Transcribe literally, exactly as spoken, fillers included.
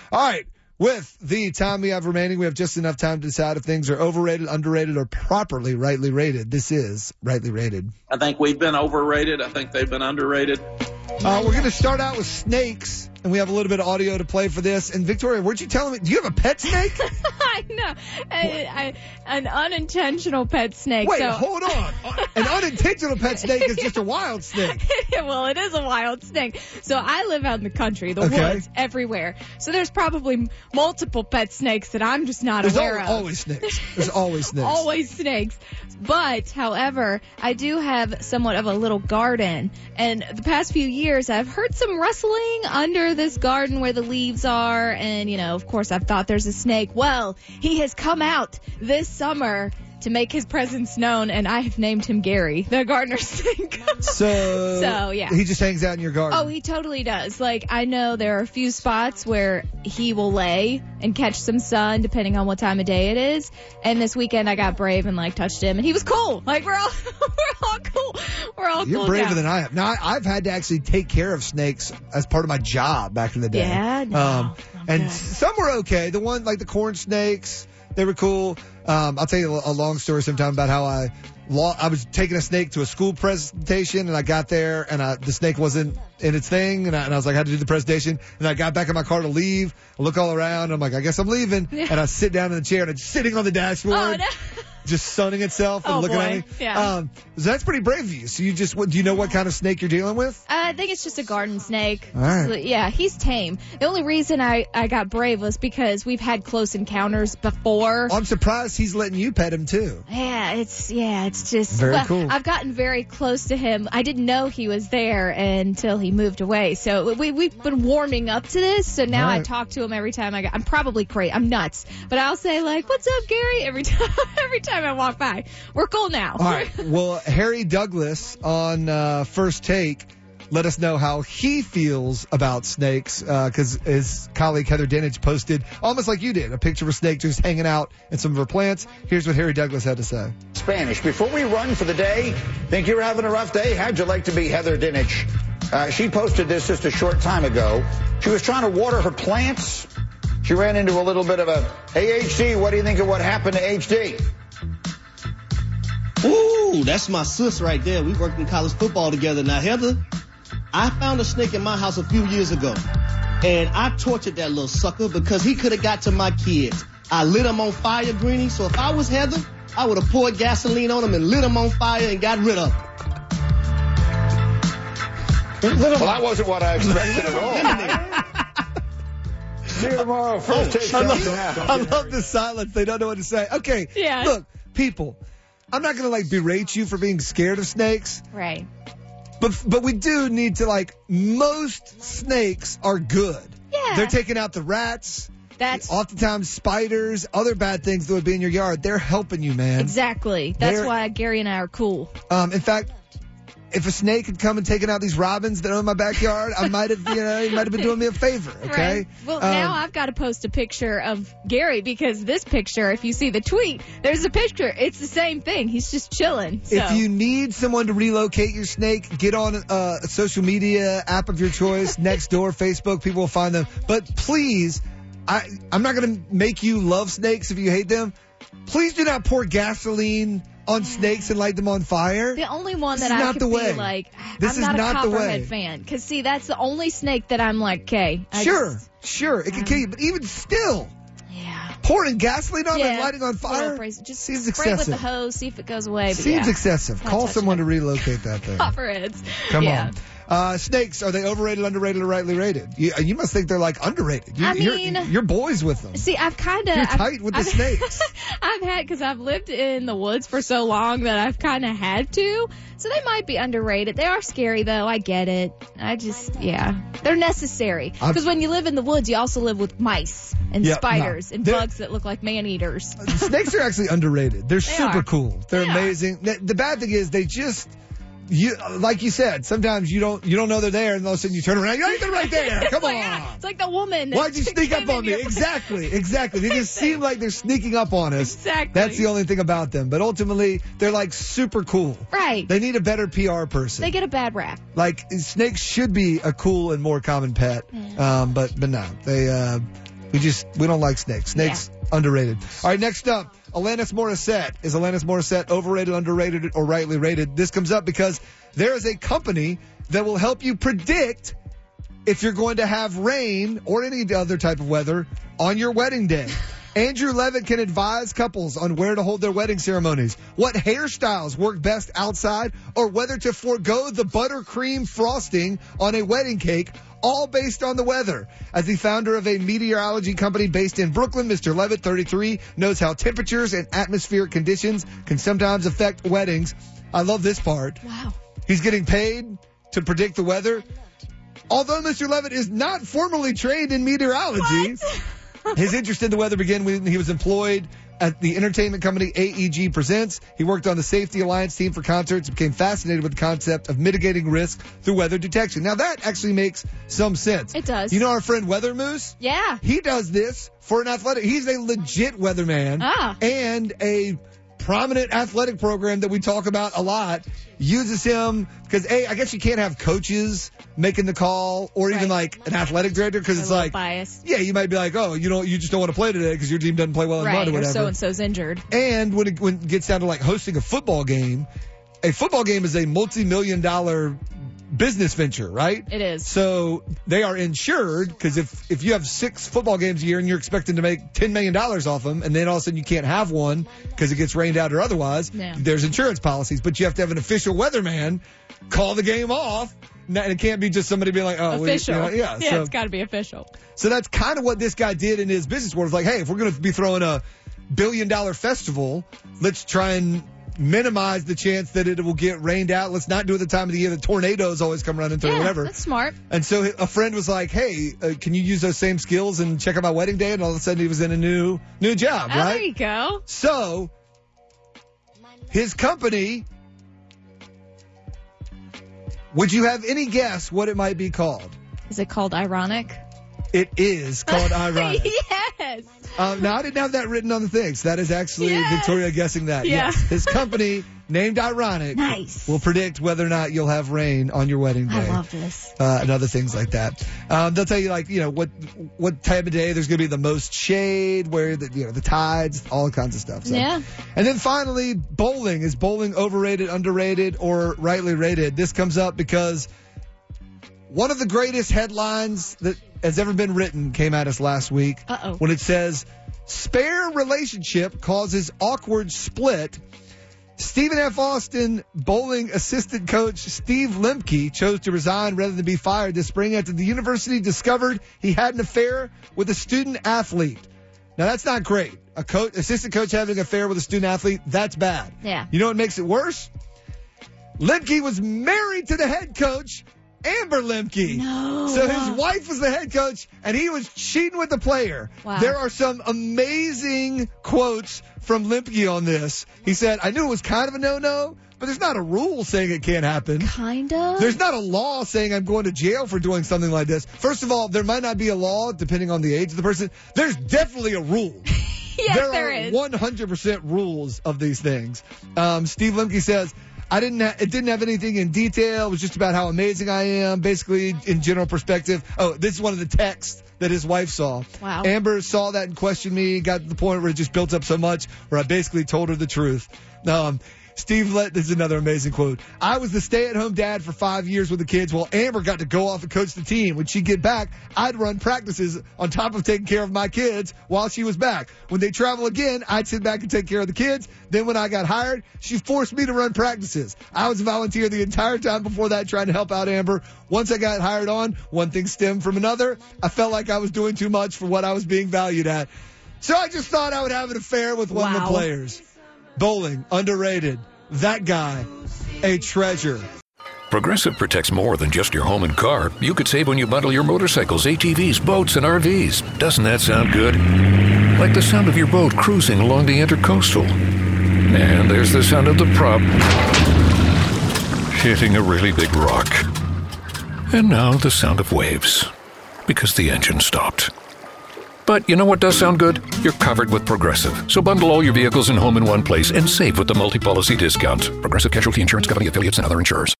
All right. With the time we have remaining, we have just enough time to decide if things are overrated, underrated, or properly rightly rated. This is Rightly Rated. I think we've been overrated. I think they've been underrated. Uh, we're going to start out with snakes, and we have a little bit of audio to play for this. And Victoria, weren't you telling me, do you have a pet snake? I know. I, I, an unintentional pet snake. Wait, so. hold on. An unintentional pet snake is just a wild snake. Well, it is a wild snake. So I live out in the country, the Okay. woods, everywhere. So there's probably multiple pet snakes that I'm just not There's aware al- of. always snakes. There's always snakes. Always snakes. But, however, I do have somewhat of a little garden. And the past few years, I've heard some rustling under this garden where the leaves are. And, you know, of course, I've thought there's a snake. Well, he has come out this summer to make his presence known, and I have named him Gary, the gardener snake. So, So, yeah. he just hangs out in your garden. Oh, he totally does. Like, I know there are a few spots where he will lay and catch some sun, depending on what time of day it is. And this weekend, I got brave and, like, touched him, and he was cool. Like, we're all, we're all cool. We're all You're cool braver now. than I am. Now, I, I've had to actually take care of snakes as part of my job back in the day. Yeah? No. Um, and Okay. some were okay. The one, like the corn snakes, they were cool. Um, I'll tell you a, a long story sometime about how I lo- I was taking a snake to a school presentation, and I got there, and I, the snake wasn't in its thing, and I, and I was like, I had to do the presentation, and I got back in my car to leave. I look all around, and I'm like, I guess I'm leaving. Yeah. And I sit down in the chair, and it's sitting on the dashboard. Oh, no. Just sunning itself and Oh, looking boy. at me. Yeah. Um, so that's pretty brave of you. So you just, what, do you know what kind of snake you're dealing with? I think it's just a garden snake. All right. So, yeah, he's tame. The only reason I, I got brave was because we've had close encounters before. I'm surprised he's letting you pet him too. Yeah, it's yeah, it's just Very well, cool. I've gotten very close to him. I didn't know he was there until he moved away. So we we've been warming up to this. So now I Right. talk to him every time I go. I'm probably crazy. I'm nuts, but I'll say like, "What's up, Gary?" Every time every time I walk by. We're cool now. All right. Well, Harry Douglas on uh, First Take let us know how he feels about snakes because uh, his colleague Heather Dinich posted, almost like you did, a picture of a snake just hanging out in some of her plants. Here's what Harry Douglas had to say. Spanish. Before we run for the day, think you're having a rough day? How'd you like to be Heather Dinich? Uh, she posted this just a short time ago. She was trying to water her plants. She ran into a little bit of a, hey, H D, what do you think of what happened to H D? Ooh, that's my sis right there. We worked in college football together. Now, Heather, I found a snake in my house a few years ago, and I tortured that little sucker because he could have got to my kids. I lit him on fire, Greenie, so if I was Heather, I would have poured gasoline on him and lit him on fire and got rid of him. Well, that wasn't what I expected at all. See you tomorrow. First Take. I comes love, now. I love the silence. They don't know what to say. Okay. Yeah. Look, people, I'm not going to like berate you for being scared of snakes. Right. But but we do need to, like, most snakes are good. Yeah. They're taking out the rats. That's Oftentimes spiders, other bad things that would be in your yard. They're helping you, man. exactly. That's They're- why Gary and I are cool. Um, in fact, if a snake had come and taken out these robins that are in my backyard, I might have, you know, he might have been doing me a favor. Okay. Right. Well, Um, now I've got to post a picture of Gary because this picture, if you see the tweet, there's a picture. It's the same thing. He's just chilling. So. If you need someone to relocate your snake, get on uh, a social media app of your choice, Nextdoor, Facebook, people will find them. But please, I, I'm not going to make you love snakes if you hate them. Please do not pour gasoline on snakes and light them on fire. The only one This that is I not could the be way. like, This I'm is not, not a the way. Copperhead fan. Because, see, that's the only snake that I'm like, okay. I Sure, just- sure, it can kill you. But even still, yeah. pouring gasoline on it and Yeah, lighting on little fire brace- Just seems spray it with excessive. the hose, see if it goes away. But Seems yeah, excessive. not Call touching someone it. to relocate that thing. Copperheads. Come yeah. on. Uh, snakes, are they overrated, underrated, or rightly rated? You, you must think they're like underrated. You, I you're, mean- you're boys with them. See, I've kind of You're tight with the snakes. I've had because I've lived in the woods for so long that I've kind of had to. So they might be underrated. They are scary though. I get it. I just yeah, they're necessary I've- because when you live in the woods, you also live with mice and Yeah, spiders no. and They're- bugs that look like man eaters. Snakes are actually underrated. They're They super are. cool. They're They are. amazing. The, the bad thing is they just, you like you said, sometimes you don't you don't know they're there, and all of a sudden you turn around, you're they're right there. It's Come like, on. ah, it's like the woman. that Why'd you sneak came up on in me? your- Exactly, exactly. They just seem like they're sneaking up on us. Exactly. That's the only thing about them. But ultimately, they're like super cool. Right. They need a better P R person. They get a bad rap. Like snakes should be a cool and more common pet. Um, but but no, they uh, We just, we don't like snakes. Snakes, yeah. Underrated. All right, next up, Alanis Morissette. Is Alanis Morissette overrated, underrated, or rightly rated? This comes up because there is a company that will help you predict if you're going to have rain or any other type of weather on your wedding day. Andrew Levitt can advise couples on where to hold their wedding ceremonies, what hairstyles work best outside, or whether to forego the buttercream frosting on a wedding cake, all based on the weather. As the founder of a meteorology company based in Brooklyn, Mister Levitt, thirty-three, knows how temperatures and atmospheric conditions can sometimes affect weddings. I love this part. Wow. He's getting paid to predict the weather. Although Mister Levitt is not formally trained in meteorology, his interest in the weather began when he was employed at the entertainment company A E G Presents. He worked on the Safety Alliance team for concerts and became fascinated with the concept of mitigating risk through weather detection. Now, that actually makes some sense. It does. You know our friend Weather Moose? Yeah. He does this for an athletic. He's a legit weatherman ah. and a prominent athletic program that we talk about a lot uses him because, A, I guess you can't have coaches making the call or even right. like an athletic director because it's like, biased. yeah, you might be like, oh, you know, you just don't want to play today because your team doesn't play well in right, mud or whatever. Or so-and-so's injured. And when it, when it gets down to like hosting a football game, a football game is a multi-million dollar business venture, right? It is. So they are insured because if, if you have six football games a year and you're expecting to make ten million dollars off them and then all of a sudden you can't have one because it gets rained out or otherwise, yeah. there's insurance policies. But you have to have an official weatherman call the game off. And it can't be just somebody being like, oh, official. We, you know, yeah, yeah so, it's got to be official. So that's kind of what this guy did in his business world. It's like, hey, if we're going to be throwing a billion dollar festival, let's try and minimize the chance that it will get rained out. Let's not do it at the time of the year that tornadoes always come running through yeah, or whatever. That's smart. And so a friend was like, hey, uh, can you use those same skills and check out my wedding day? And all of a sudden he was in a new new job, oh, right? There you go. So his company, would you have any guess what it might be called? Is it called Ironic? It is called Ironic. Yes. Um, now, I didn't have that written on the thing, so that is actually yes. Victoria guessing that. Yeah. Yes. His company, named Ironic, nice. will predict whether or not you'll have rain on your wedding day. I love this. Uh, and other things like that. Um, they'll tell you, like, you know, what what time of day there's going to be the most shade, where the, you know, the tides, all kinds of stuff. So. Yeah. And then finally, bowling. Is bowling overrated, underrated, or rightly rated? This comes up because one of the greatest headlines that has ever been written came at us last week. Uh-oh. When it says, spare relationship causes awkward split. Stephen F. Austin bowling assistant coach Steve Lemke chose to resign rather than be fired this spring after the university discovered he had an affair with a student athlete. Now, that's not great. A coach, assistant coach having an affair with a student athlete, that's bad. Yeah. You know what makes it worse? Lemke was married to the head coach, Amber Lemke. No. So his wife was the head coach, and he was cheating with the player. Wow. There are some amazing quotes from Lemke on this. He said, I knew it was kind of a no-no, but there's not a rule saying it can't happen. Kind of? There's not a law saying I'm going to jail for doing something like this. First of all, there might not be a law depending on the age of the person. There's definitely a rule. Yes, there, there are is. one hundred percent rules of these things. Um, Steve Lemke says, I didn't. Ha- it didn't have anything in detail. It was just about how amazing I am, basically in general perspective. Oh, this is one of the texts that his wife saw. Wow. Amber saw that and questioned me. Got to the point where it just built up so much where I basically told her the truth. Um, Steve let this is another amazing quote. I was the stay-at-home dad for five years with the kids while Amber got to go off and coach the team. When she'd get back, I'd run practices on top of taking care of my kids while she was back. When they travel again, I'd sit back and take care of the kids. Then when I got hired, she forced me to run practices. I was a volunteer the entire time before that trying to help out Amber. Once I got hired on, one thing stemmed from another. I felt like I was doing too much for what I was being valued at. So I just thought I would have an affair with one wow. of the players. Bowling, underrated. That guy, a treasure. Progressive protects more than just your home and car. You could save when you bundle your motorcycles, A T Vs, boats, and R Vs. Doesn't that sound good? Like the sound of your boat cruising along the Intercoastal. And there's the sound of the prop hitting a really big rock. And now the sound of waves, because the engine stopped. But you know what does sound good? You're covered with Progressive. So bundle all your vehicles and home in one place and save with the multi-policy discount. Progressive Casualty Insurance Company affiliates and other insurers.